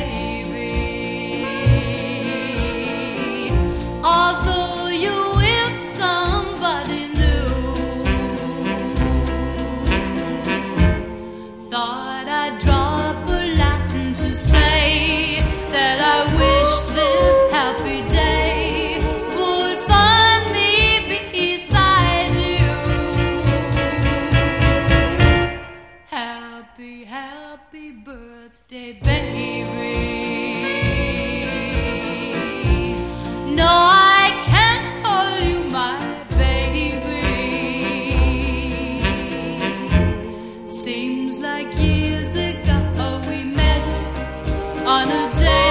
baby. Although you're with somebody new, thought I'd drop a line to say that I wish this happy day would find me beside you. Happy, happy birthday, baby. No, I can't call you my baby. Seems like years ago we met on a day